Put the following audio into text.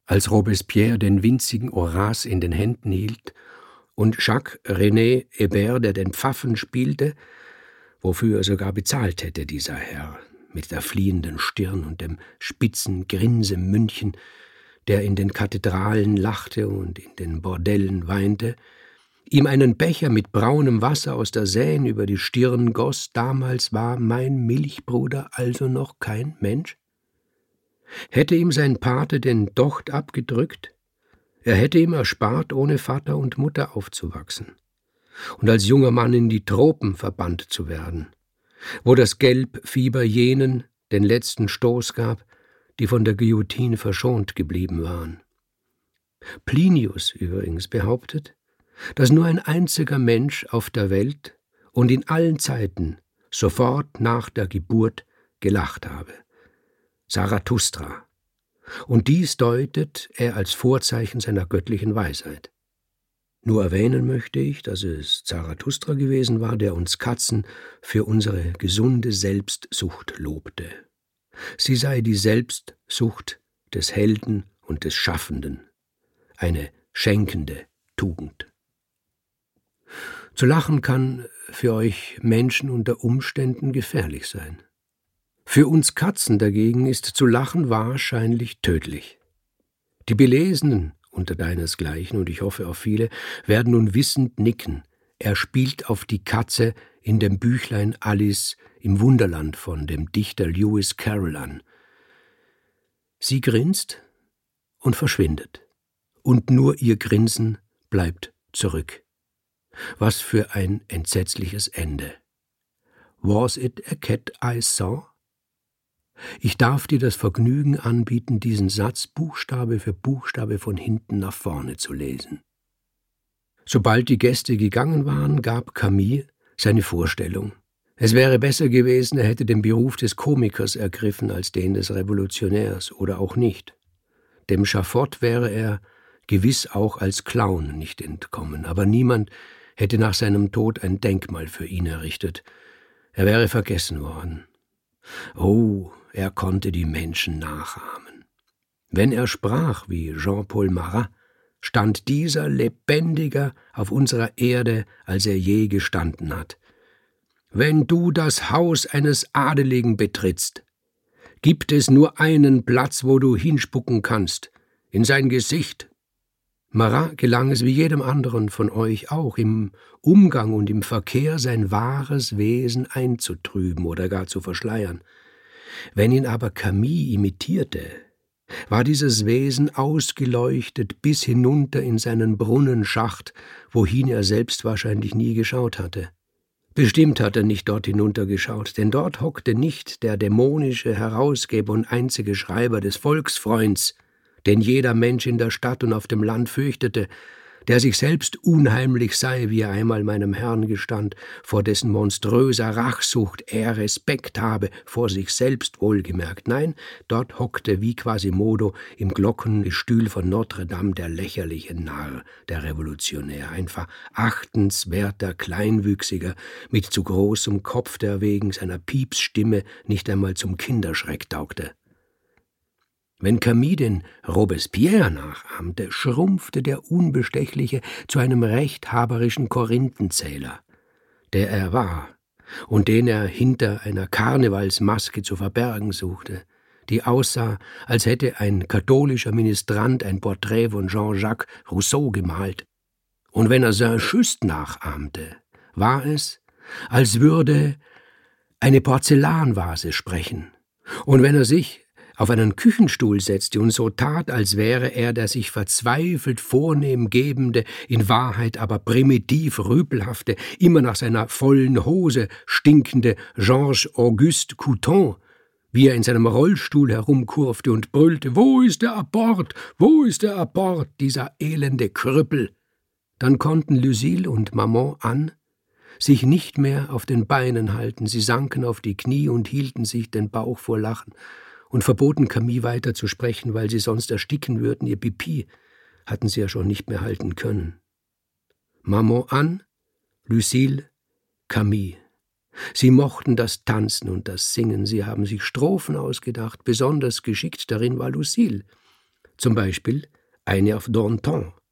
Als Robespierre den winzigen Horace in den Händen hielt und Jacques-René Hébert, der den Pfaffen spielte, wofür er sogar bezahlt hätte, dieser Herr, mit der fliehenden Stirn und dem spitzen Grinsemündchen, der in den Kathedralen lachte und in den Bordellen weinte, ihm einen Becher mit braunem Wasser aus der Seine über die Stirn goss, damals war mein Milchbruder also noch kein Mensch? Hätte ihm sein Pate den Docht abgedrückt? Er hätte ihm erspart, ohne Vater und Mutter aufzuwachsen und als junger Mann in die Tropen verbannt zu werden, wo das Gelbfieber jenen den letzten Stoß gab, die von der Guillotine verschont geblieben waren. Plinius übrigens behauptet, dass nur ein einziger Mensch auf der Welt und in allen Zeiten sofort nach der Geburt gelacht habe: Zarathustra. Und dies deutet er als Vorzeichen seiner göttlichen Weisheit. Nur erwähnen möchte ich, dass es Zarathustra gewesen war, der uns Katzen für unsere gesunde Selbstsucht lobte. Sie sei die Selbstsucht des Helden und des Schaffenden, eine schenkende Tugend. Zu lachen kann für euch Menschen unter Umständen gefährlich sein. Für uns Katzen dagegen ist zu lachen wahrscheinlich tödlich. Die Belesenen unter deinesgleichen, und ich hoffe auf viele, werden nun wissend nicken. Er spielt auf die Katze in dem Büchlein Alice im Wunderland von dem Dichter Lewis Carroll an. Sie grinst und verschwindet, und nur ihr Grinsen bleibt zurück. Was für ein entsetzliches Ende. Was it a cat I saw? Ich darf dir das Vergnügen anbieten, diesen Satz Buchstabe für Buchstabe von hinten nach vorne zu lesen. Sobald die Gäste gegangen waren, gab Camille seine Vorstellung. Es wäre besser gewesen, er hätte den Beruf des Komikers ergriffen als den des Revolutionärs, oder auch nicht. Dem Schafott wäre er gewiss auch als Clown nicht entkommen, aber niemand hätte nach seinem Tod ein Denkmal für ihn errichtet. Er wäre vergessen worden. Oh, er konnte die Menschen nachahmen. Wenn er sprach wie Jean-Paul Marat, stand dieser lebendiger auf unserer Erde, als er je gestanden hat. Wenn du das Haus eines Adeligen betrittst, gibt es nur einen Platz, wo du hinspucken kannst, in sein Gesicht. Marat gelang es wie jedem anderen von euch auch, im Umgang und im Verkehr sein wahres Wesen einzutrüben oder gar zu verschleiern. Wenn ihn aber Camille imitierte, war dieses Wesen ausgeleuchtet bis hinunter in seinen Brunnenschacht, wohin er selbst wahrscheinlich nie geschaut hatte. Bestimmt hat er nicht dort hinuntergeschaut, denn dort hockte nicht der dämonische Herausgeber und einzige Schreiber des Volksfreunds, den jeder Mensch in der Stadt und auf dem Land fürchtete, der sich selbst unheimlich sei, wie er einmal meinem Herrn gestand, vor dessen monströser Rachsucht er Respekt habe, vor sich selbst wohlgemerkt. Nein, dort hockte wie Quasimodo im Glockengestühl von Notre Dame der lächerliche Narr, der Revolutionär, ein verachtenswerter Kleinwüchsiger mit zu großem Kopf, der wegen seiner Piepsstimme nicht einmal zum Kinderschreck taugte. Wenn Camille den Robespierre nachahmte, schrumpfte der Unbestechliche zu einem rechthaberischen Korinthenzähler, der er war und den er hinter einer Karnevalsmaske zu verbergen suchte, die aussah, als hätte ein katholischer Ministrant ein Porträt von Jean-Jacques Rousseau gemalt. Und wenn er Saint-Just nachahmte, war es, als würde eine Porzellanvase sprechen. Und wenn er sich auf einen Küchenstuhl setzte und so tat, als wäre er der sich verzweifelt vornehm gebende, in Wahrheit aber primitiv rüpelhafte, immer nach seiner vollen Hose stinkende Georges-Auguste Couthon, wie er in seinem Rollstuhl herumkurfte und brüllte: »Wo ist der Apport? Wo ist der Apport, dieser elende Krüppel?« Dann konnten Lucile und Maman Anne sich nicht mehr auf den Beinen halten, sie sanken auf die Knie und hielten sich den Bauch vor Lachen und verboten Camille weiter zu sprechen, weil sie sonst ersticken würden. Ihr Pipi hatten sie ja schon nicht mehr halten können. Maman Anne, Lucile, Camille. Sie mochten das Tanzen und das Singen, sie haben sich Strophen ausgedacht, besonders geschickt darin war Lucile. zum Beispiel eine auf Danton,